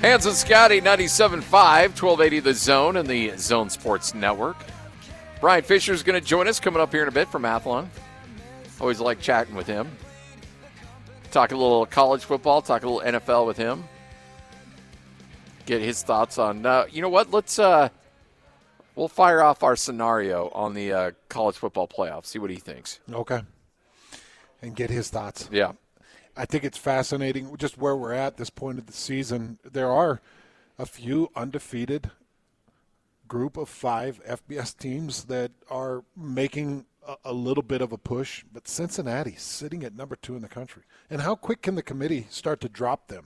Hans and Scotty, 97.5, 1280 The Zone and the Zone Sports Network. Brian Fisher is going to join us coming up here in a bit from Athlon. Always like chatting with him. Talk a little college football, talk a little NFL with him. Get his thoughts on, you know what, we'll fire off our scenario on the college football playoff, see what he thinks. Okay. And get his thoughts. Yeah. I think it's fascinating just where we're at this point of the season. There are a few undefeated group of 5 FBS teams that are making a little bit of a push, but Cincinnati's sitting at number 2 in the country. And how quick can the committee start to drop them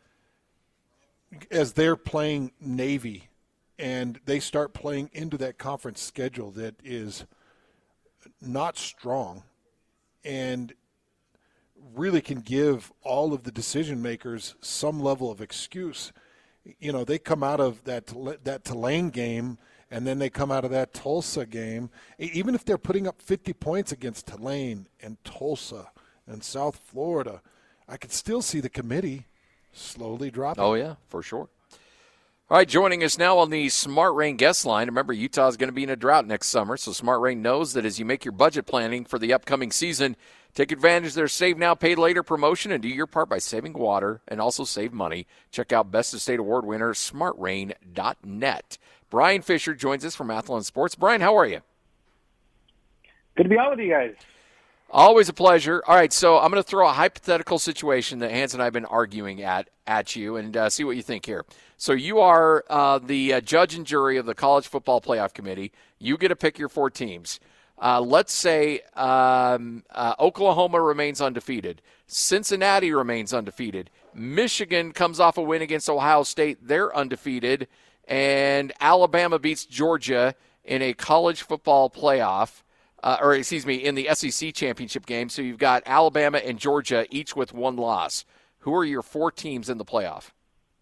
as they're playing Navy and they start playing into that conference schedule that is not strong and really can give all of the decision makers some level of excuse. You know, they come out of that Tulane game, and then they come out of that Tulsa game. Even if they're putting up 50 points against Tulane and Tulsa and South Florida, I could still see the committee slowly dropping. Oh, yeah, for sure. All right, joining us now on the Smart Rain guest line. Remember, Utah is going to be in a drought next summer, so Smart Rain knows that as you make your budget planning for the upcoming season, take advantage of their Save Now, Pay Later promotion and do your part by saving water and also save money. Check out Best of State Award winner, smartrain.net. Brian Fisher joins us from Athlon Sports. Brian, how are you? Good to be on with you guys. Always a pleasure. All right, so I'm going to throw a hypothetical situation that Hans and I have been arguing at you and see what you think here. So you are the judge and jury of the College Football Playoff Committee. You get to pick your 4 teams. Let's say Oklahoma remains undefeated. Cincinnati remains undefeated. Michigan comes off a win against Ohio State. They're undefeated. And Alabama beats Georgia in a college football playoff. In the SEC championship game. So you've got Alabama and Georgia each with 1 loss. Who are your 4 teams in the playoff?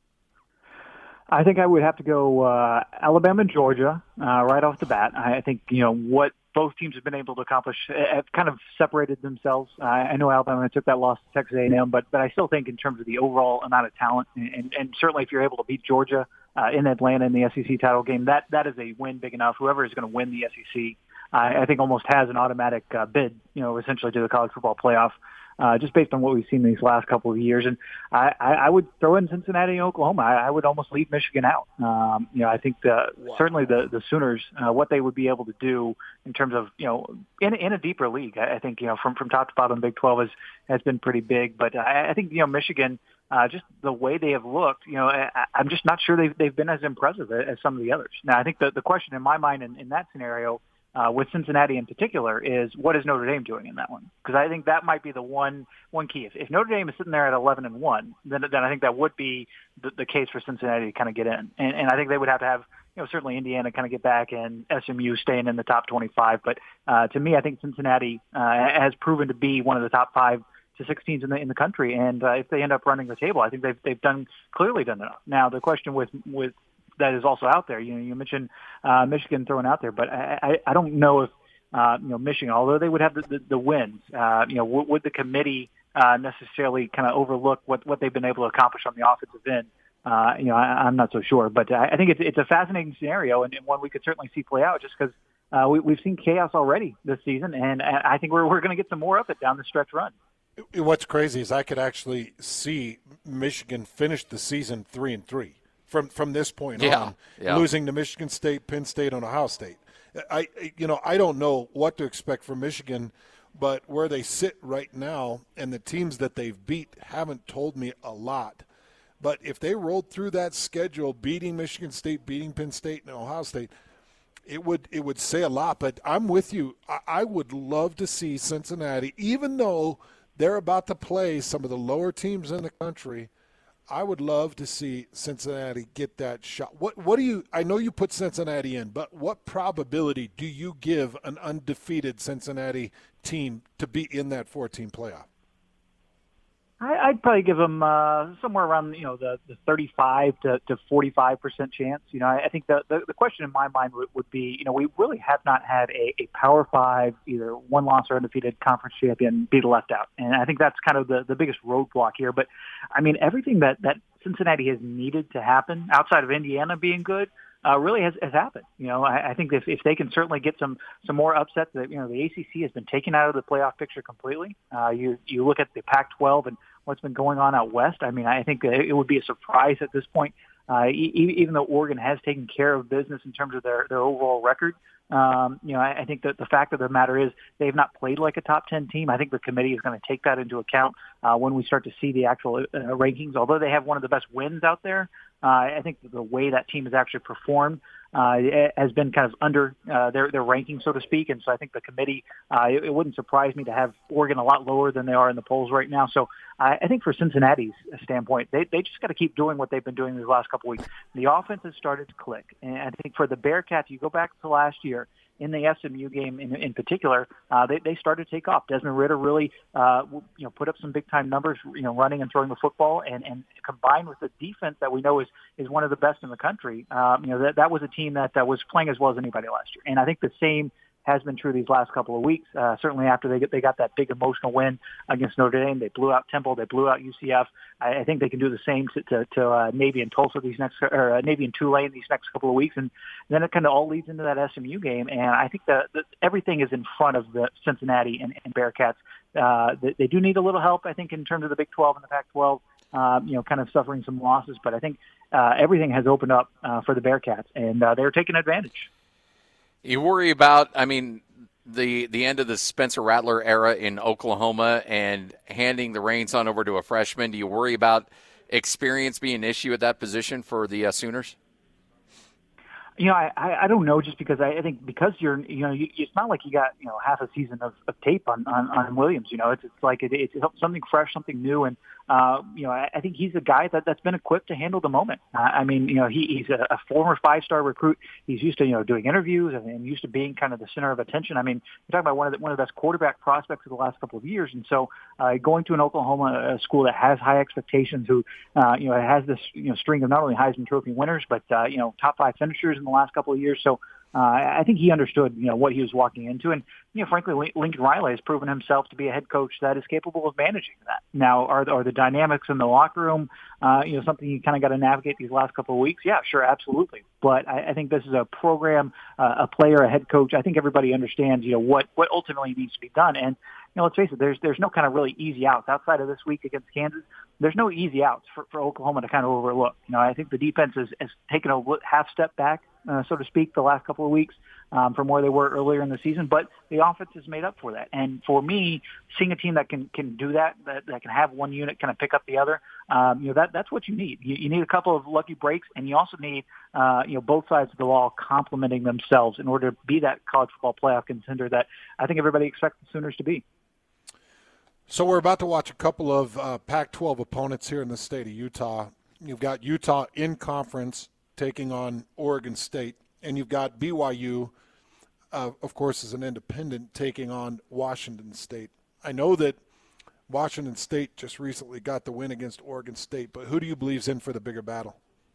I think I would have to go Alabama and Georgia right off the bat. I think, what both teams have been able to accomplish have kind of separated themselves. I know Alabama took that loss to Texas A&M, but I still think in terms of the overall amount of talent, and certainly if you're able to beat Georgia in Atlanta in the SEC title game, that is a win big enough. Whoever is going to win the SEC, I think almost has an automatic bid, essentially to the college football playoff, just based on what we've seen these last couple of years. And I would throw in Cincinnati and Oklahoma. I would almost leave Michigan out. I think certainly the Sooners, what they would be able to do in terms of, in a deeper league, I think, from top to bottom, Big 12 has been pretty big. But I think, Michigan, just the way they have looked, I'm just not sure they've been as impressive as some of the others. Now, I think the question in my mind in that scenario, with Cincinnati in particular, is what is Notre Dame doing in that one? Because I think that might be the one key. If Notre Dame is sitting there at 11-1, then I think that would be the case for Cincinnati to kind of get in. And I think they would have to have, certainly Indiana kind of get back and SMU staying in the top 25. But to me, I think Cincinnati has proven to be one of the top 5 to 6 teams in the country. And if they end up running the table, I think they've clearly done enough. Now the question with that is also out there. You mentioned Michigan thrown out there, but I don't know if Michigan, although they would have the wins, would the committee necessarily kind of overlook what they've been able to accomplish on the offensive end? I'm not so sure, but I think it's a fascinating scenario and one we could certainly see play out just because we've seen chaos already this season, and I think we're going to get some more of it down the stretch run. What's crazy is I could actually see Michigan finish the season 3-3. From this point on, losing to Michigan State, Penn State, and Ohio State. I don't know what to expect from Michigan, but where they sit right now and the teams that they've beat haven't told me a lot. But if they rolled through that schedule, beating Michigan State, beating Penn State, and Ohio State, it would say a lot. But I'm with you. I would love to see Cincinnati, even though they're about to play some of the lower teams in the country. I would love to see Cincinnati get that shot. What do you – I know you put Cincinnati in, but what probability do you give an undefeated Cincinnati team to be in that 4-team playoff? I'd probably give them somewhere around the 35 to 45% chance. I think the question in my mind would be, we really have not had a Power Five, either one loss or undefeated conference champion be left out, and I think that's kind of the biggest roadblock here. But I mean, everything that Cincinnati has needed to happen outside of Indiana being good really has happened. I think if they can certainly get some more upsets, that the ACC has been taken out of the playoff picture completely. You look at the Pac-12 and what's been going on out west. I mean, I think it would be a surprise at this point, even though Oregon has taken care of business in terms of their overall record. I think that the fact of the matter is they've not played like a top 10 team. I think the committee is going to take that into account when we start to see the actual rankings. Although they have one of the best wins out there, I think the way that team has actually performed has been kind of under their ranking, so to speak. And so I think the committee, it wouldn't surprise me to have Oregon a lot lower than they are in the polls right now. So I think for Cincinnati's standpoint, they just got to keep doing what they've been doing these last couple of weeks. The offense has started to click. And I think for the Bearcats, you go back to last year, in the SMU game in particular, they started to take off. Desmond Ridder really, put up some big time numbers, running and throwing the football, and combined with the defense that we know is one of the best in the country. That was a team that was playing as well as anybody last year. And I think the same has been true these last couple of weeks. Certainly after they got that big emotional win against Notre Dame, they blew out Temple, they blew out UCF. I think they can do the same to Navy and Tulsa Navy and Tulane these next couple of weeks, and then it kind of all leads into that SMU game. And I think that everything is in front of the Cincinnati and Bearcats. They do need a little help, I think, in terms of the Big 12 and the Pac-12. Kind of suffering some losses, but I think everything has opened up for the Bearcats, and they're taking advantage. You worry about, the end of the Spencer Rattler era in Oklahoma and handing the reins on over to a freshman. Do you worry about experience being an issue at that position for the Sooners? I don't know, just because I think because it's not like you got, half a season of tape on Williams. It's like it's something fresh, something new. And, I think he's a guy that's been equipped to handle the moment. He's a former 5-star recruit. He's used to, doing interviews and used to being kind of the center of attention. I mean, you're talking about one of the best quarterback prospects of the last couple of years. And so going to an Oklahoma school that has high expectations, who, has this, string of not only Heisman Trophy winners, but, top 5 finishers in the last couple of years. So I think he understood, what he was walking into. And, frankly, Lincoln Riley has proven himself to be a head coach that is capable of managing that. Now, are the dynamics in the locker room, something you kind of got to navigate these last couple of weeks? Yeah, sure, absolutely. But I think this is a program, a player, a head coach. I think everybody understands, what ultimately needs to be done. And, let's face it, there's no kind of really easy outs outside of this week against Kansas. There's no easy outs for Oklahoma to kind of overlook. I think the defense has taken a half step back, so to speak, the last couple of weeks from where they were earlier in the season. But the offense has made up for that. And for me, seeing a team that can do that can have one unit kind of pick up the other, that's what you need. You need a couple of lucky breaks, and you also need both sides of the ball complementing themselves in order to be that college football playoff contender that I think everybody expects the Sooners to be. So we're about to watch a couple of Pac-12 opponents here in the state of Utah. You've got Utah in conference taking on Oregon State, and you've got BYU, of course, as an independent, taking on Washington State. I know that Washington State just recently got the win against Oregon State, but who do you believe's in for the bigger battle?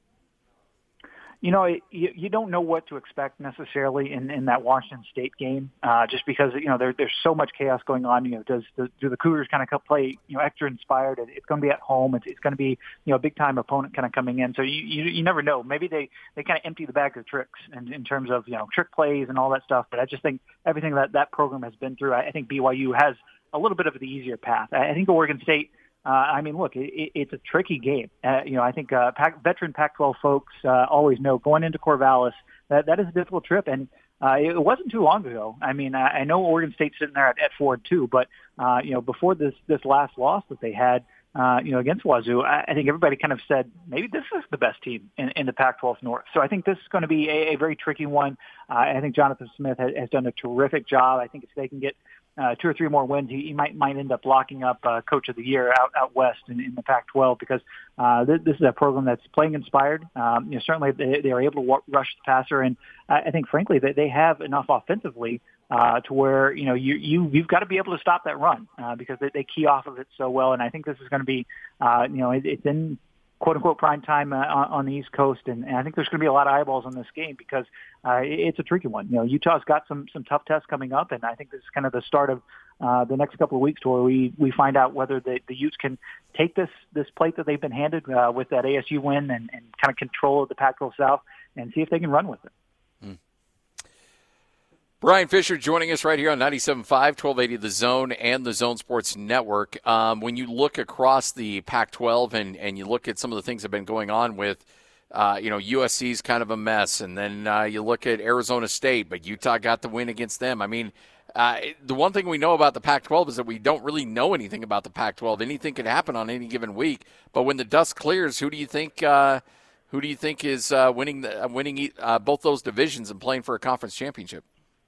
You don't know what to expect necessarily in that Washington State game, just because there's so much chaos going on. Do the Cougars kind of play extra inspired? It's going to be at home. It's going to be a big time opponent kind of coming in. So you never know. Maybe they kind of empty the bag of tricks in terms of trick plays and all that stuff. But I just think everything that program has been through, I think BYU has a little bit of the easier path. I think Oregon State. Look, it's a tricky game. I think veteran Pac-12 folks always know going into Corvallis that is a difficult trip, and it wasn't too long ago. I know Oregon State's sitting there at 4-2, but before this last loss that they had, against Wazoo, I think everybody kind of said maybe this is the best team in the Pac-12 North. So I think this is going to be a very tricky one. I think Jonathan Smith has done a terrific job. I think if they can get 2 or 3 more wins, he might end up locking up Coach of the Year out west in the Pac-12, because this is a program that's playing inspired. Certainly they are able to rush the passer, and I think, frankly, that they have enough offensively to where, you've got to be able to stop that run because they key off of it so well. And I think this is going to be, it's in quote-unquote prime time on the East Coast, and I think there's going to be a lot of eyeballs on this game because it's a tricky one. Utah's got some tough tests coming up, and I think this is kind of the start of the next couple of weeks to where we find out whether the Utes can take this plate that they've been handed with that ASU win and kind of control of the Pac-12 South and see if they can run with it. Brian Fisher joining us right here on 97.5, 1280 The Zone and the Zone Sports Network. When you look across the Pac-12 and you look at some of the things that have been going on with, USC's kind of a mess, and then you look at Arizona State, but Utah got the win against them. I mean, the one thing we know about the Pac-12 is that we don't really know anything about the Pac-12. Anything could happen on any given week. But when the dust clears, who do you think is winning both those divisions and playing for a conference championship?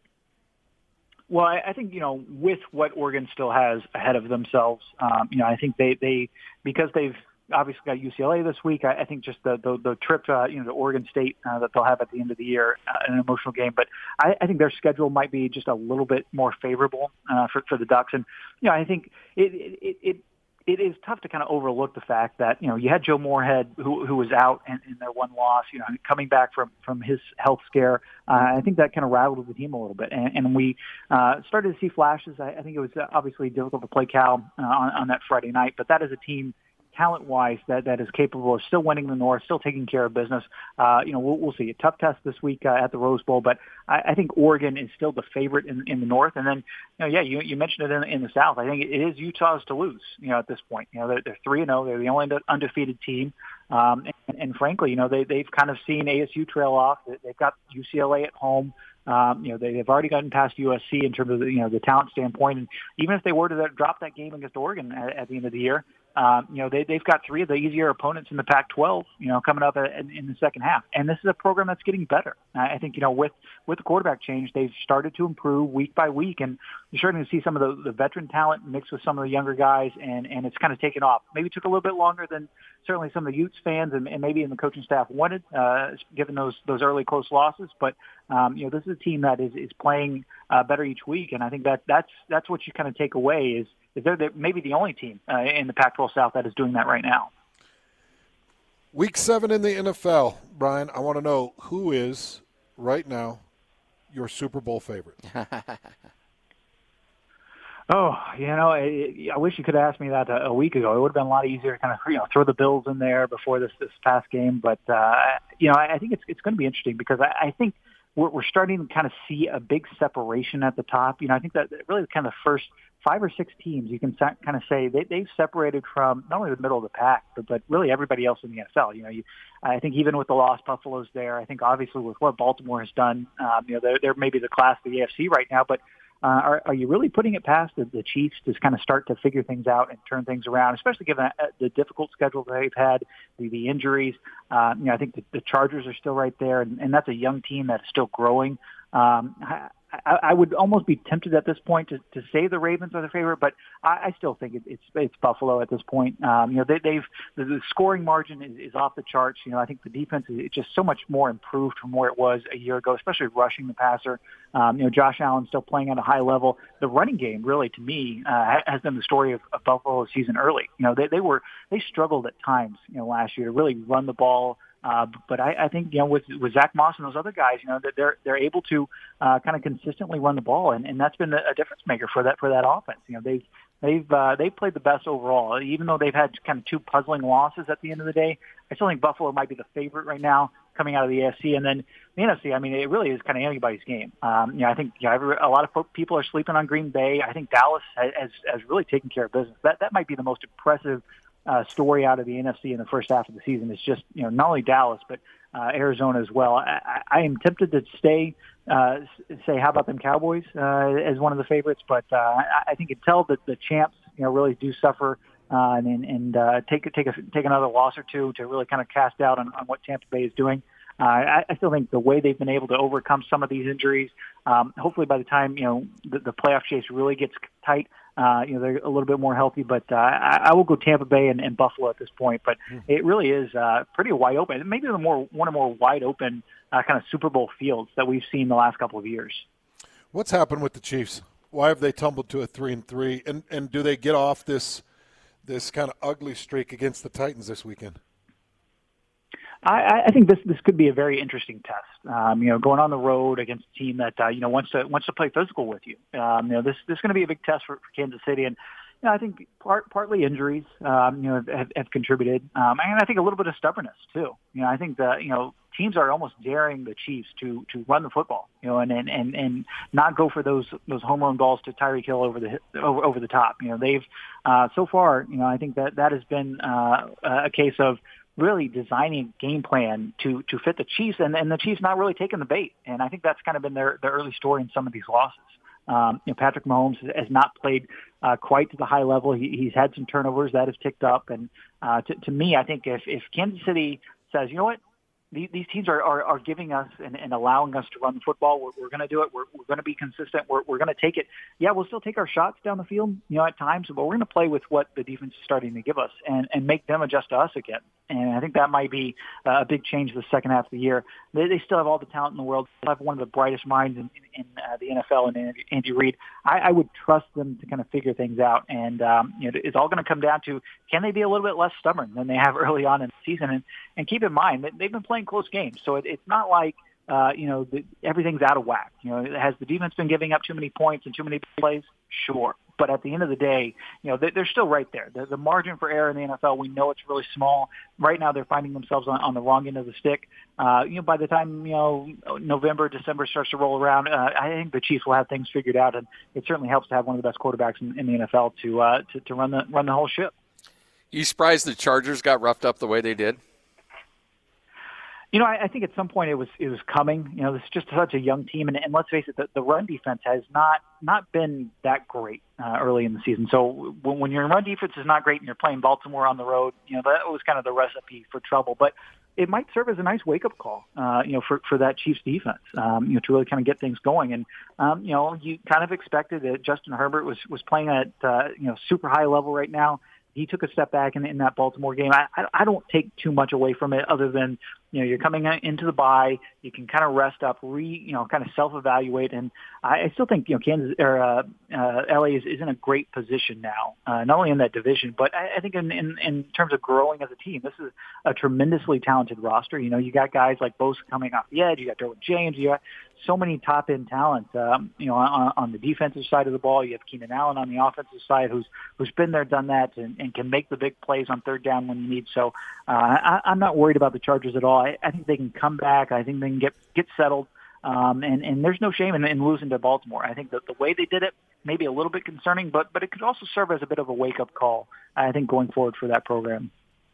Well, I think, with what Oregon still has ahead of themselves, I think they because they've obviously got UCLA this week, I think just the trip to Oregon State that they'll have at the end of the year, an emotional game. But I think their schedule might be just a little bit more favorable for the Ducks. And, I think it is tough to kind of overlook the fact that, you had Joe Moorhead who was out in their one loss, coming back from his health scare. I think that kind of rattled the team a little bit. And we started to see flashes. I think it was obviously difficult to play Cal on that Friday night, but that is a team talent-wise that is capable of still winning the North, still taking care of business. We'll see. A tough test this week at the Rose Bowl, but I think Oregon is still the favorite in the North. And then, you mentioned it in the South. I think it is Utah's to lose, at this point. They're 3-0. They're the only undefeated team. And frankly, they've kind of seen ASU trail off. They've got UCLA at home. They've already gotten past USC in terms of the talent standpoint. And even if they were to drop that game against Oregon at the end of the year, they've got three of the easier opponents in the Pac-12, coming up in the second half. And this is a program that's getting better. I think, with the quarterback change, they've started to improve week by week, and you're starting to see some of the veteran talent mixed with some of the younger guys, and it's kind of taken off. Maybe it took a little bit longer than certainly some of the Utes fans and maybe in the coaching staff wanted, given those early close losses. But, this is a team that is playing better each week, and I think that's what you kind of take away is they're maybe the only team in the Pac-12 South that is doing that right now. Week 7 in the NFL, Brian, I want to know who is, right now, your Super Bowl favorite? I wish you could have asked me that a week ago. It would have been a lot easier to kind of throw the Bills in there before this past game. But, I think it's going to be interesting because I think we're starting to kind of see a big separation at the top. I think that really kind of the first 5 or 6 teams, you can kind of say they've separated from not only the middle of the pack, but really everybody else in the NFL. I think even with the lost Buffalo's there, I think obviously with what Baltimore has done, they're maybe the class of the AFC right now, but are you really putting it past the Chiefs to kind of start to figure things out and turn things around, especially given the difficult schedule they've had, the injuries? I think the Chargers are still right there, and that's a young team that's still growing. I would almost be tempted at this point to say the Ravens are the favorite, but I still think it's Buffalo at this point. The scoring margin is off the charts. I think the defense is just so much more improved from where it was a year ago, especially rushing the passer. Josh Allen still playing at a high level. The running game, really, to me, has been the story of Buffalo's season early. They struggled at times, last year to really run the ball. But I think, with Zach Moss and those other guys, that they're able to kind of consistently run the ball, and that's been a difference maker for that offense. They've played the best overall, even though they've had kind of 2 puzzling losses at the end of the day. I still think Buffalo might be the favorite right now coming out of the AFC, and then the NFC. I mean, it really is kind of anybody's game. I think a lot of people are sleeping on Green Bay. I think Dallas has really taken care of business. That might be the most impressive story out of the NFC in the first half of the season. Is just not only Dallas but Arizona as well. I am tempted to say how about them Cowboys as one of the favorites, but I think until the champs really do suffer and take another loss or two to really kind of cast doubt on what Tampa Bay is doing. I still think the way they've been able to overcome some of these injuries, hopefully by the time the playoff chase really gets tight, they're a little bit more healthy. But I will go Tampa Bay and Buffalo at this point. But it really is pretty wide open. Maybe one of the more wide open kind of Super Bowl fields that we've seen the last couple of years. What's happened with the Chiefs? Why have they tumbled to a 3-3? And do they get off this kind of ugly streak against the Titans this weekend? I think this could be a very interesting test. Going on the road against a team that wants to play physical with you. This is going to be a big test for Kansas City, and I think partly injuries have contributed, and I think a little bit of stubbornness too. I think that teams are almost daring the Chiefs to run the football, and not go for those home run balls to Tyreek Hill over the top. They've so far, I think that has been a case of really designing a game plan to fit the Chiefs, and the Chiefs not really taking the bait. And I think that's kind of been their early story in some of these losses. Patrick Mahomes has not played quite to the high level. He's had some turnovers that have ticked up. And to me, I think if Kansas City says, you know what, these teams are giving us and allowing us to run the football. We're going to do it. We're going to be consistent. We're going to take it. Yeah, we'll still take our shots down the field, at times, but we're going to play with what the defense is starting to give us and make them adjust to us again. And I think that might be a big change the second half of the year. They still have all the talent in the world. They have one of the brightest minds in the NFL and Andy Reid. I would trust them to kind of figure things out. And it's all going to come down to, can they be a little bit less stubborn than they have early on in the season? And keep in mind that they've been playing close games, so it's not like everything's out of whack. Has the defense been giving up too many points and too many plays? Sure. But at the end of the day, they're still right there. The margin for error in the NFL, we know it's really small. Right now, they're finding themselves on the wrong end of the stick. By the time November, December starts to roll around, I think the Chiefs will have things figured out, and it certainly helps to have one of the best quarterbacks in the NFL to run the whole ship. You surprised the Chargers got roughed up the way they did? I think at some point it was coming. This is just such a young team, and let's face it, the run defense has not been that great early in the season. So when your run defense is not great and you're playing Baltimore on the road, that was kind of the recipe for trouble. But it might serve as a nice wake-up call, for that Chiefs defense, to really kind of get things going. And you kind of expected that Justin Herbert was playing at super high level right now. He took a step back in that Baltimore game. I don't take too much away from it other than, you're coming into the bye. You can kind of rest up, kind of self-evaluate. And I still think, Kansas or LA is in a great position now, not only in that division, but I think in terms of growing as a team. This is a tremendously talented roster. You got guys like Bosa coming off the edge. You got Derwin James. You got so many top-end talent, on the defensive side of the ball. You have Keenan Allen on the offensive side who's been there, done that, and can make the big plays on third down when you need. So I'm not worried about the Chargers at all. I think they can come back. I think they can get settled. And there's no shame in losing to Baltimore. I think that the way they did it may be a little bit concerning, but it could also serve as a bit of a wake-up call, I think, going forward for that program.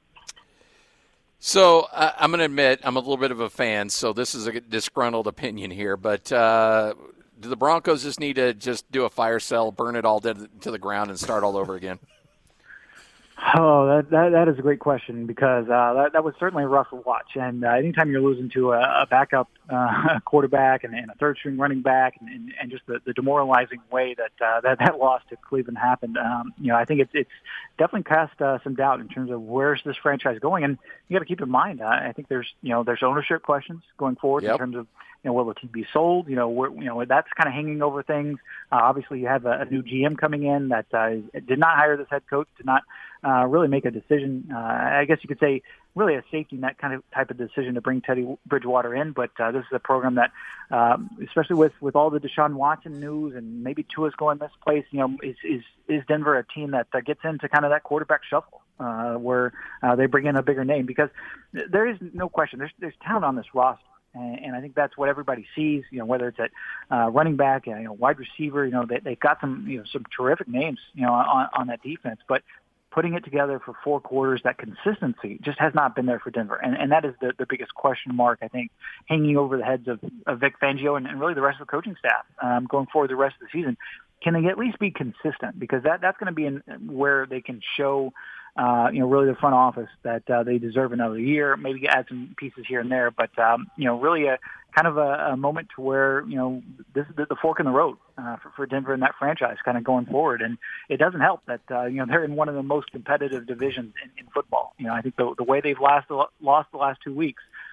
So I'm going to admit I'm a little bit of a fan, so this is a disgruntled opinion here, but do the Broncos just need to just do a fire sale, burn it all to the ground, and start all over again? Oh, that is a great question because that was certainly a rough watch. And anytime you're losing to a backup quarterback and a third-string running back, and just the demoralizing way that loss to Cleveland happened, I think it's definitely cast some doubt in terms of where's this franchise going. And you got to keep in mind, I think there's ownership questions going forward in terms of will the team be sold? That's kind of hanging over things. Obviously, you have a new GM coming in that did not hire this head coach, did not really make a decision. I guess you could say really a safety net type of decision to bring Teddy Bridgewater in. But this is a program that, especially with all the Deshaun Watson news and maybe Tua's going this place, is Denver a team that gets into kind of that quarterback shuffle where they bring in a bigger name? Because there is no question, there's talent on this roster. And I think that's what everybody sees, whether it's at running back, wide receiver, they've got some terrific names, on that defense. But putting it together for 4 quarters, that consistency just has not been there for Denver. And that is the biggest question mark, I think, hanging over the heads of Vic Fangio and really the rest of the coaching staff going forward the rest of the season. Can they at least be consistent? Because that's going to be where they can show really the front office that they deserve another year, maybe add some pieces here and there, but, really a kind of a moment to where, this is the fork in the road for Denver and that franchise kind of going forward. And it doesn't help that, they're in one of the most competitive divisions in football. I think the way they've lost the last 2 weeks,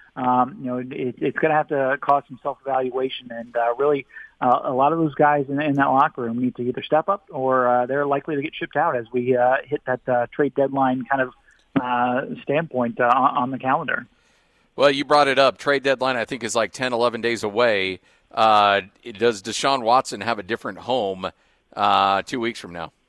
It's going to have to cause some self-evaluation, and really a lot of those guys in that locker room need to either step up or they're likely to get shipped out as we hit that trade deadline kind of standpoint on the calendar. Well, you brought it up. Trade deadline, I think, is like 10, 11 days away. Does Deshaun Watson have a different home 2 weeks from now?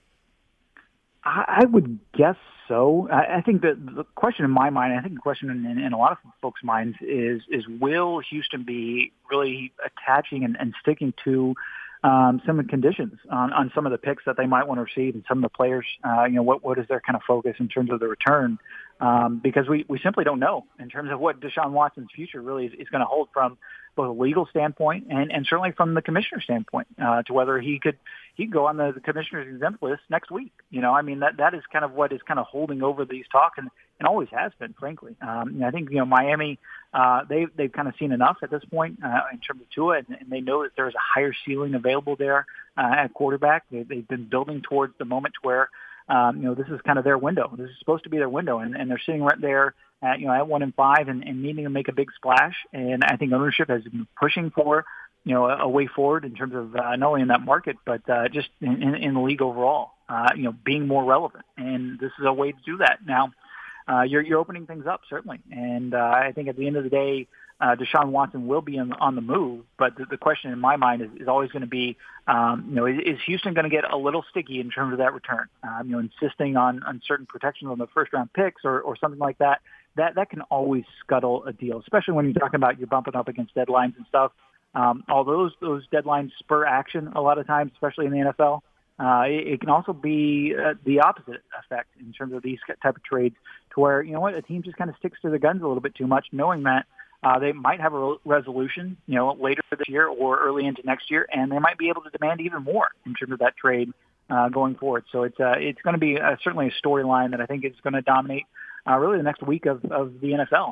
I would guess so. I think that the question in my mind, I think the question in a lot of folks' minds is will Houston be really attaching and sticking to some of the conditions on some of the picks that they might want to receive and some of the players, what is their kind of focus in terms of the return? Because we simply don't know in terms of what Deshaun Watson's future really is going to hold from both a legal standpoint and certainly from the commissioner's standpoint to whether he could go on the commissioner's exempt list next week. That is kind of what is kind of holding over these talks and always has been, frankly. I think, Miami, they've kind of seen enough at this point in terms of Tua, and they know that there's a higher ceiling available there at quarterback. They've been building towards the moment where this is kind of their window. This is supposed to be their window, and they're sitting right there at 1-5 and needing to make a big splash. And I think ownership has been pushing for, a way forward in terms of not only in that market, but just in the league overall, being more relevant. And this is a way to do that. Now, you're opening things up, certainly. And I think at the end of the day, Deshaun Watson will be on the move, but the question in my mind is always going to be, is Houston going to get a little sticky in terms of that return? Insisting on certain protections on the first-round picks or something like that. That can always scuttle a deal, especially when you're talking about you're bumping up against deadlines and stuff. Although those deadlines spur action a lot of times, especially in the NFL, it can also be the opposite effect in terms of these type of trades, to where a team just kind of sticks to their guns a little bit too much, knowing that they might have a resolution, later this year or early into next year, and they might be able to demand even more in terms of that trade going forward. So it's going to be certainly a storyline that I think is going to dominate really the next week of the NFL.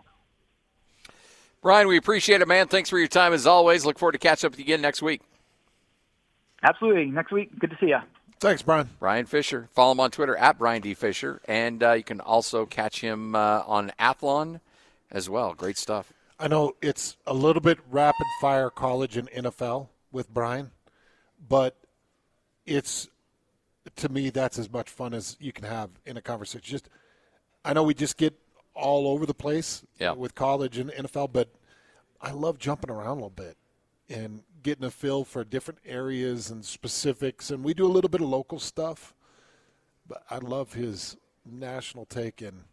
Brian, we appreciate it, man. Thanks for your time as always. Look forward to catching up with you again next week. Absolutely. Next week. Good to see you. Thanks, Brian. Brian Fisher. Follow him on Twitter at Brian D. Fisher. And you can also catch him on Athlon as well. Great stuff. I know it's a little bit rapid-fire college and NFL with Brian, but to me, that's as much fun as you can have in a conversation. I know we just get all over the place with college and NFL, but I love jumping around a little bit and getting a feel for different areas and specifics. And we do a little bit of local stuff, but I love his national take, and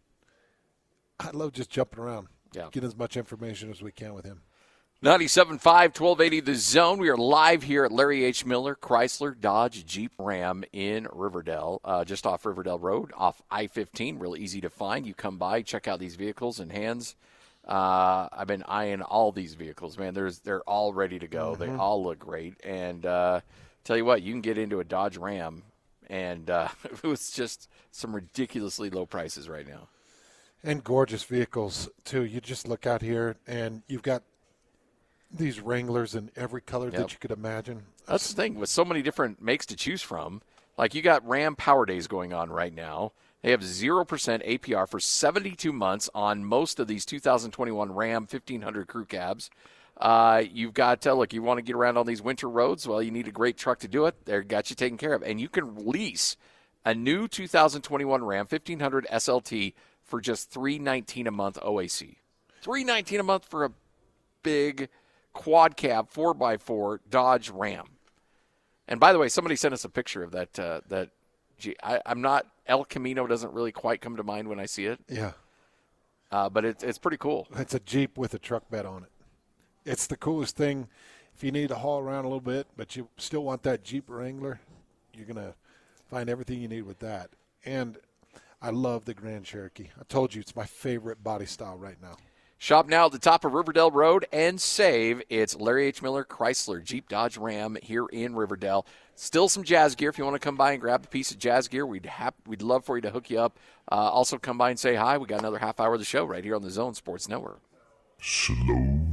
I love just jumping around. Get as much information as we can with him. 97.5, 1280 The Zone. We are live here at Larry H. Miller, Chrysler, Dodge, Jeep, Ram in Riverdale, just off Riverdale Road, off I-15. Real easy to find. You come by, check out these vehicles in hands. I've been eyeing all these vehicles, man. They're all ready to go. Mm-hmm. They all look great. And tell you what, you can get into a Dodge Ram, and it was just some ridiculously low prices right now. And gorgeous vehicles, too. You just look out here, and you've got these Wranglers in every color that you could imagine. That's the thing. With so many different makes to choose from, like you got Ram Power Days going on right now. They have 0% APR for 72 months on most of these 2021 Ram 1500 crew cabs. You've got, look, you want to get around on these winter roads? Well, you need a great truck to do it. They've got you taken care of. And you can lease a new 2021 Ram 1500 SLT for just $319 a month OAC. $319 a month for a big quad cab 4x4 Dodge Ram. And by the way, somebody sent us a picture of that. I'm not, El Camino doesn't really quite come to mind when I see it. Yeah. But it's pretty cool. It's a Jeep with a truck bed on it. It's the coolest thing. If you need to haul around a little bit, but you still want that Jeep Wrangler, you're going to find everything you need with that. And I love the Grand Cherokee. I told you it's my favorite body style right now. Shop now at the top of Riverdale Road and save. It's Larry H. Miller, Chrysler, Jeep, Dodge, Ram here in Riverdale. Still some jazz gear if you want to come by and grab a piece of jazz gear. We'd love for you to hook you up. Also come by and say hi. We got another half hour of the show right here on the Zone Sports Network.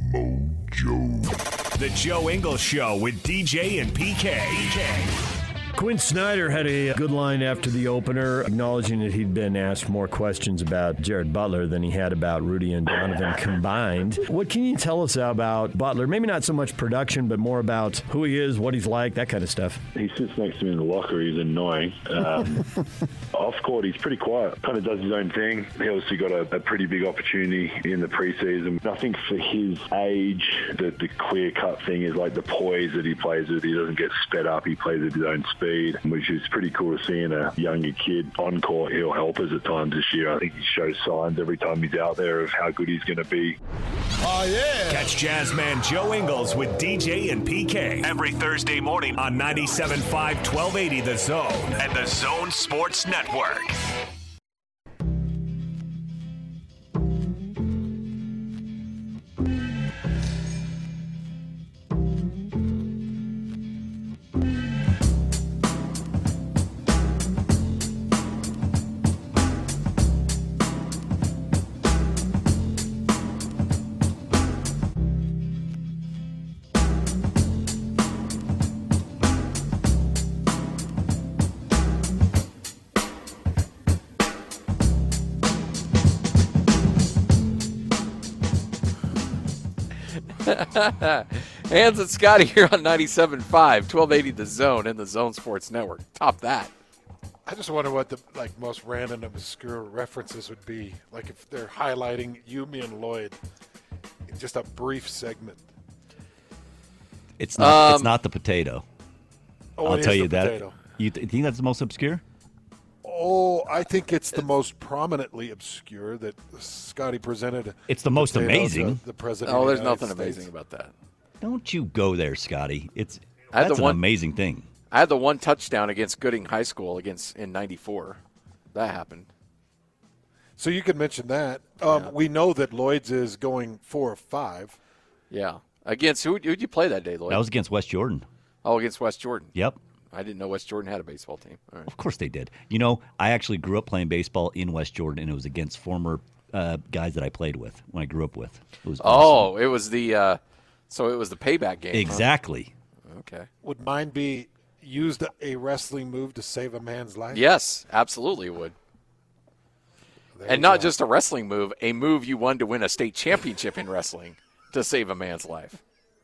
Slow-Mo Joe. The Joe Ingles Show with DJ and PK. Quinn Snyder had a good line after the opener, acknowledging that he'd been asked more questions about Jared Butler than he had about Rudy and Donovan combined. What can you tell us about Butler? Maybe not so much production, but more about who he is, what he's like, that kind of stuff. He sits next to me in the locker. He's annoying. Off court, he's pretty quiet. Kind of does his own thing. He obviously got a pretty big opportunity in the preseason. I think for his age, the clear-cut thing is like the poise that he plays with. He doesn't get sped up. He plays at his own speed, which is pretty cool to see in a younger kid. On court, he'll help us at times this year. I think he shows signs every time he's out there of how good he's going to be. Oh, yeah. Catch Jazzman Joe Ingles with DJ and PK every Thursday morning on 97.5 1280 The Zone and The Zone Sports Network. Hans and Scotty here on 97.5, 1280 The Zone and the Zone Sports Network. Top that. I just wonder what the most random obscure references would be. Like if they're highlighting Yumi and Lloyd in just a brief segment. It's not the potato. Oh, I'll tell you that. Potato. You think that's the most obscure? Oh, I think it's the most prominently obscure that Scotty presented. It's the most amazing. The president. Oh, there's nothing amazing about that. Don't you go there, Scotty. That's an amazing thing. I had the one touchdown against Gooding High School in '94. That happened. So you could mention that. We know that Lloyd's is going 4 of 5. Yeah. Against who'd you play that day, Lloyd? That was against West Jordan. Oh, against West Jordan. Yep. I didn't know West Jordan had a baseball team. All right. Of course they did. You know, I actually grew up playing baseball in West Jordan, and it was against former guys that I played with when I grew up with. It was awesome. It was the payback game. Exactly. Huh? Okay. Would mine be used a wrestling move to save a man's life? Yes, absolutely it would. And not just a wrestling move, a move you won to win a state championship in wrestling to save a man's life.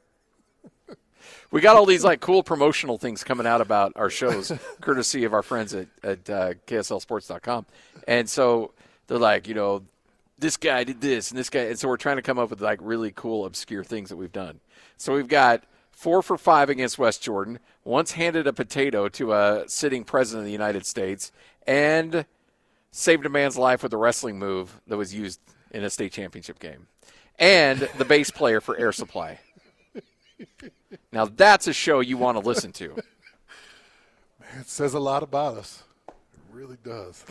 We got all these cool promotional things coming out about our shows, courtesy of our friends at KSLSports.com. And so they're like, this guy did this and this guy. And so we're trying to come up with really cool, obscure things that we've done. So we've got 4 for 5 against West Jordan, once handed a potato to a sitting president of the United States, and saved a man's life with a wrestling move that was used in a state championship game, and the bass player for Air Supply. Now, that's a show you want to listen to. Man, it says a lot about us. It really does.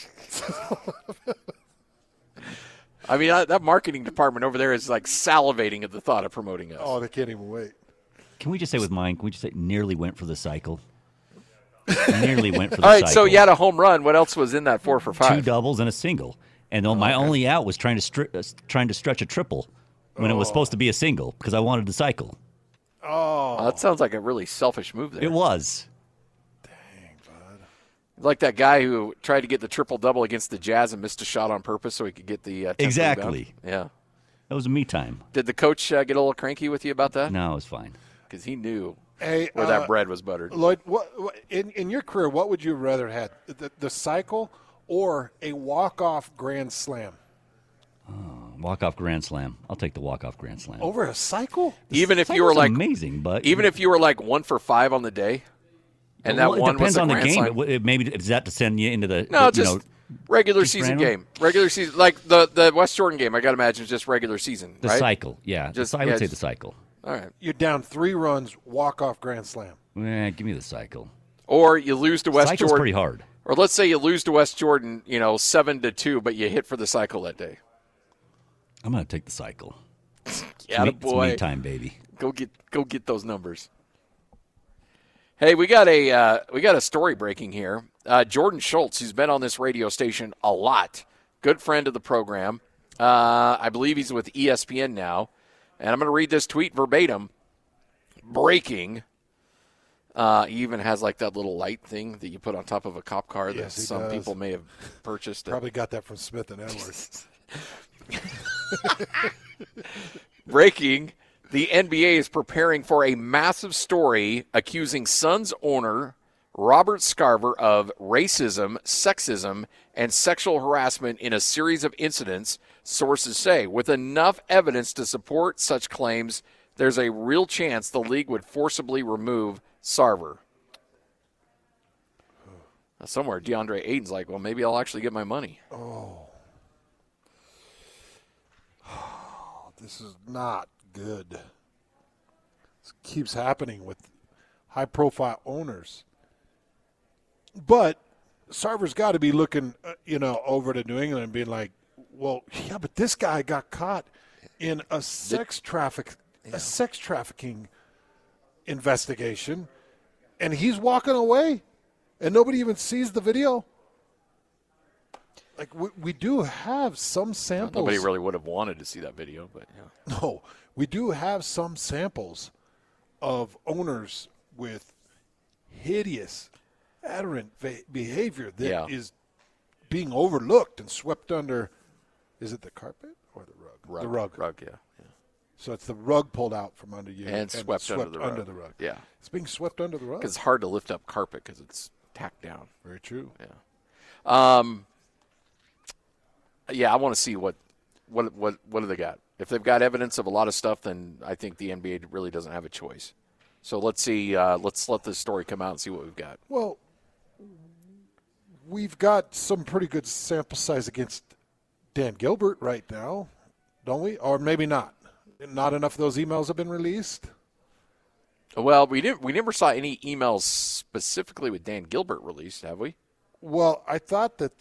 I mean, that marketing department over there is salivating at the thought of promoting us. Oh, they can't even wait. Can we just say with mine, nearly went for the cycle? Nearly went for the cycle. All right, so you had a home run. What else was in that 4 for 5? 2 doubles and a single. And my only out was trying to stretch a triple when it was supposed to be a single because I wanted to cycle. Oh. That sounds like a really selfish move there. It was. Dang, bud. Like that guy who tried to get the triple-double against the Jazz and missed a shot on purpose so he could get the 10th Exactly. rebound. Yeah. That was me time. Did the coach get a little cranky with you about that? No, it was fine. Because he knew where that bread was buttered. Lloyd, what in your career, what would you have rather had, the cycle or a walk-off grand slam? Walk-off grand slam. I'll take the walk-off grand slam. Over a cycle? Even if you were amazing, but even if you were 1 for 5 on the day, and that one was a grand slam. It depends on the game. Maybe is that to send you into the regular season game. Regular season, like the West Jordan game. I got to imagine is just regular season. The right? cycle, yeah. I would say the cycle. All right. You're down 3 runs, walk-off grand slam. Give me the cycle. Or you lose to West Cycle's Jordan. Pretty hard. Or let's say you lose to West Jordan, 7-2, but you hit for the cycle that day. I'm going to take the cycle. Yeah, boy. It's me time, baby. Go get those numbers. Hey, we got a story breaking here. Jordan Schultz, who's been on this radio station a lot, good friend of the program. I believe he's with ESPN now. And I'm going to read this tweet verbatim. Breaking. He even has like that little light thing that you put on top of a cop car that some people may have purchased. Probably got that from Smith & Edwards. Breaking, the NBA is preparing for a massive story accusing Suns owner Robert Sarver of racism, sexism, and sexual harassment in a series of incidents, sources say. With enough evidence to support such claims, there's a real chance the league would forcibly remove Sarver. Somewhere, DeAndre Ayton's like, well, maybe I'll actually get my money. This is not good. This keeps happening with high-profile owners. But Sarver's got to be looking, over to New England and being like, well, yeah, but this guy got caught in a sex trafficking investigation, and he's walking away, and nobody even sees the video. Like, we do have some samples. Nobody really would have wanted to see that video, but yeah. No, we do have some samples of owners with hideous, aberrant behavior that is being overlooked and swept under. Is it the carpet or the rug? The rug. Rug, yeah. So it's the rug pulled out from under you and swept under the rug. Yeah. It's being swept under the rug. Because it's hard to lift up carpet because it's tacked down. Very true. Yeah. Yeah, I want to see what do they got. If they've got evidence of a lot of stuff, then I think the NBA really doesn't have a choice. So let's see. Let's let this story come out and see what we've got. Well, we've got some pretty good sample size against Dan Gilbert right now, don't we? Or maybe not. Not enough of those emails have been released. Well, we never saw any emails specifically with Dan Gilbert released, have we? Well, I thought that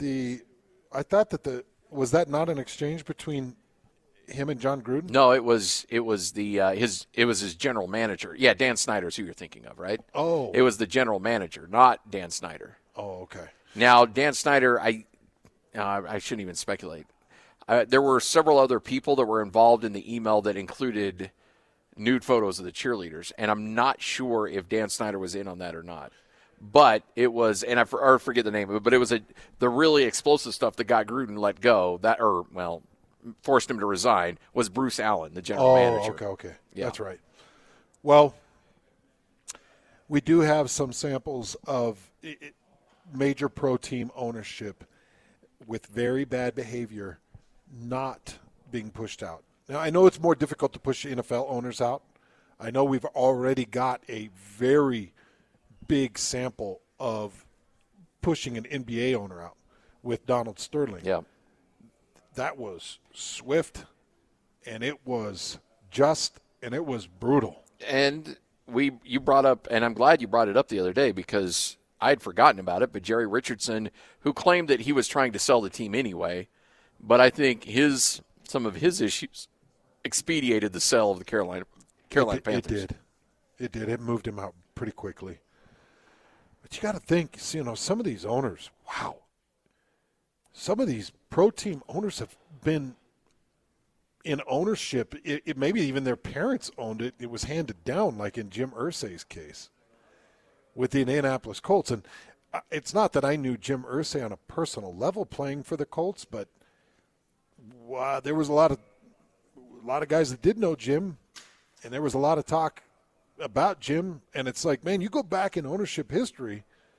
was that not an exchange between him and John Gruden? No, it was his general manager. Yeah, Dan Snyder's who you're thinking of, right? Oh. It was the general manager, not Dan Snyder. Oh, okay. Now, Dan Snyder, I shouldn't even speculate. There were several other people that were involved in the email that included nude photos of the cheerleaders, and I'm not sure if Dan Snyder was in on that or not. But it was, and I forget the name of it, but it was the really explosive stuff that got Gruden let go, forced him to resign, was Bruce Allen, the general manager. Okay. Yeah. That's right. Well, we do have some samples of major pro team ownership with very bad behavior not being pushed out. Now, I know it's more difficult to push NFL owners out. I know we've already got a very big sample of pushing an NBA owner out with Donald Sterling. Yeah. That was swift, and it was just, and it was brutal. And you brought up, and I'm glad you brought it up the other day because I had forgotten about it, but Jerry Richardson, who claimed that he was trying to sell the team anyway, but I think some of his issues expedited the sale of the Carolina Panthers. It did. It moved him out pretty quickly. But you got to think, some of these owners, wow. Some of these pro team owners have been in ownership. Maybe even their parents owned it. It was handed down, like in Jim Irsay's case with the Indianapolis Colts. And it's not that I knew Jim Irsay on a personal level playing for the Colts, but there was a lot of guys that did know Jim, and there was a lot of talk about Jim, and it's like, man, you go back in ownership history,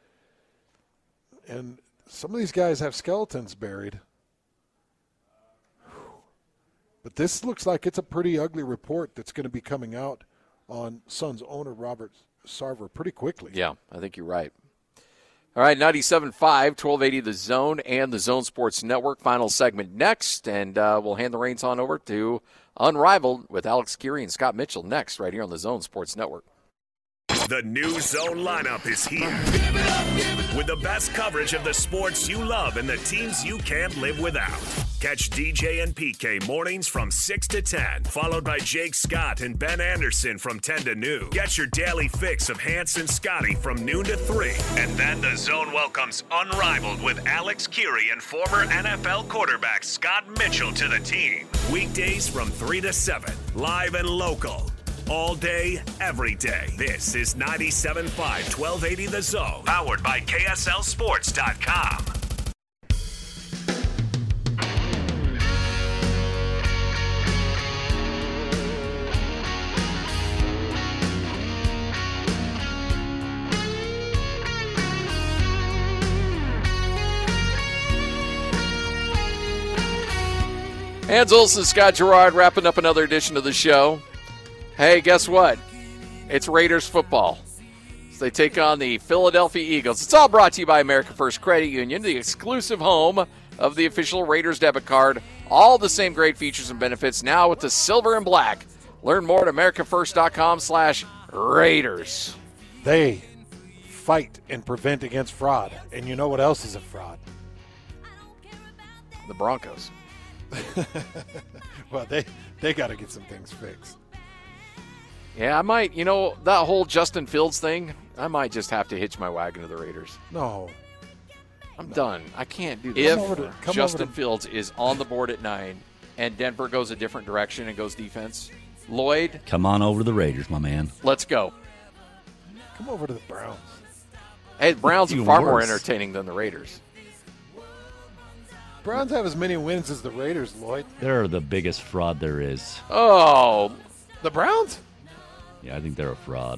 and some of these guys have skeletons buried. But this looks like it's a pretty ugly report that's going to be coming out on Suns owner Robert Sarver pretty quickly. Yeah, I think you're right. All right, 97.5, 1280 The Zone and the Zone Sports Network. Final segment next, and we'll hand the reins on over to Unrivaled with Alex Geary and Scott Mitchell next right here on the Zone Sports Network. The new Zone lineup is here with the best coverage of the sports you love and the teams you can't live without. Catch DJ and PK mornings from 6 to 10, followed by Jake Scott and Ben Anderson from 10 to noon. Get your daily fix of Hans and Scotty from noon to 3. And then the Zone welcomes Unrivaled with Alex Geary and former NFL quarterback Scott Mitchell to the team. Weekdays from 3 to 7, live and local. all day, every day. This is 97.5 1280 The Zone, powered by KSLSports.com. Hans Olsen, Scott Gerard, wrapping up another edition of the show. Hey, guess what? It's Raiders football. So they take on the Philadelphia Eagles. It's all brought to you by America First Credit Union, the exclusive home of the official Raiders debit card. All the same great features and benefits now with the silver and black. Learn more at americafirst.com/Raiders. They fight and prevent against fraud. And you know what else is a fraud? The Broncos. Well, they got to get some things fixed. Yeah, I might, that whole Justin Fields thing, I might just have to hitch my wagon to the Raiders. No. I'm done. I can't do this. If Justin Fields is on the board at 9 and Denver goes a different direction and goes defense, Lloyd. Come on over to the Raiders, my man. Let's go. Come over to the Browns. Hey, the Browns are far more entertaining than the Raiders. Browns have as many wins as the Raiders, Lloyd. They're the biggest fraud there is. Oh. The Browns? Yeah, I think they're a fraud.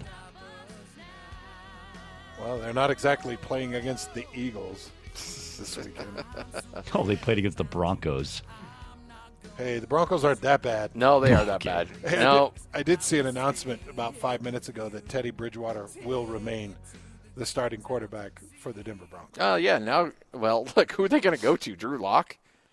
Well, they're not exactly playing against the Eagles this weekend. Oh, they played against the Broncos. Hey, the Broncos aren't that bad. No, they are that bad. Hey, no. I did see an announcement about 5 minutes ago that Teddy Bridgewater will remain the starting quarterback for the Denver Broncos. Oh, yeah. Now, well, look, who are they going to go to? Drew Lock?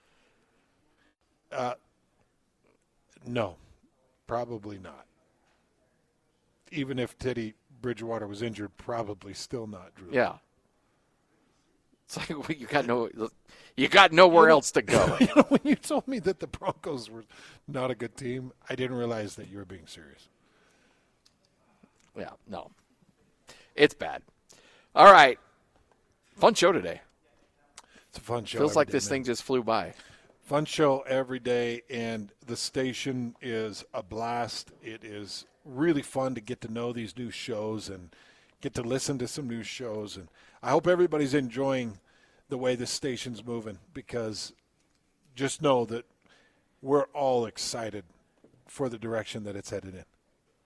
No, probably not. Even if Teddy Bridgewater was injured, probably still not Drew Lock. Yeah. It's like you got nowhere else to go. When you told me that the Broncos were not a good team, I didn't realize that you were being serious. Yeah, no. It's bad. All right. Fun show today. It's a fun show. Feels like this thing just flew by. Fun show every day, and the station is a blast. It is really fun to get to know these new shows and get to listen to some new shows. And I hope everybody's enjoying the way this station's moving, because just know that we're all excited for the direction that it's headed in.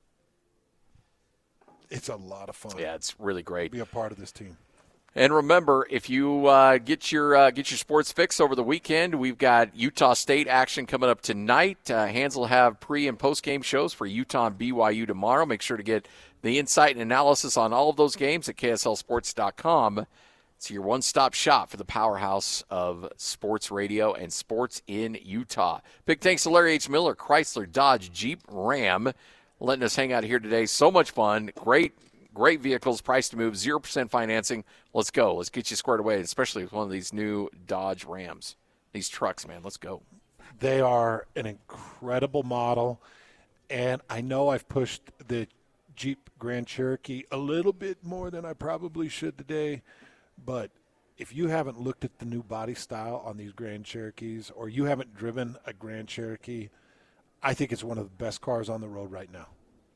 It's a lot of fun. Yeah, it's really great. Be a part of this team. And remember, if you get your sports fix over the weekend, we've got Utah State action coming up tonight. Hans will have pre- and post-game shows for Utah and BYU tomorrow. Make sure to get the insight and analysis on all of those games at KSLSports.com. It's your one-stop shop for the powerhouse of sports radio and sports in Utah. Big thanks to Larry H. Miller, Chrysler, Dodge, Jeep, Ram, letting us hang out here today. So much fun. Great vehicles, price to move, 0% financing. Let's go. Let's get you squared away, especially with one of these new Dodge Rams. These trucks, man. Let's go. They are an incredible model, and I know I've pushed the Jeep Grand Cherokee a little bit more than I probably should today, but if you haven't looked at the new body style on these Grand Cherokees, or you haven't driven a Grand Cherokee, I think it's one of the best cars on the road right now.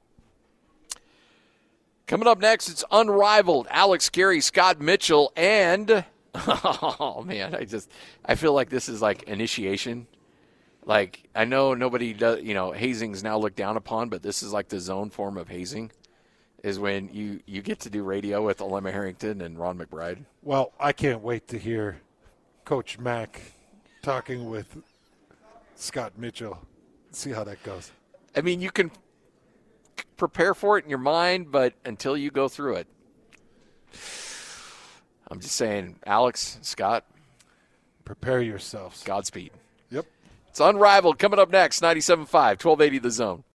Coming up next, it's Unrivaled. Alex Gary, Scott Mitchell, and oh man, I feel like this is like initiation. Like, I know nobody does, hazing's now looked down upon, but this is like the zone form of hazing, is when you get to do radio with Alema Harrington and Ron McBride. Well, I can't wait to hear Coach Mack talking with Scott Mitchell. See how that goes. I mean, you can prepare for it in your mind, but until you go through it, I'm just saying, Alex, Scott, prepare yourselves. Godspeed. Yep. It's Unrivaled coming up next, 97.5, 1280 The Zone.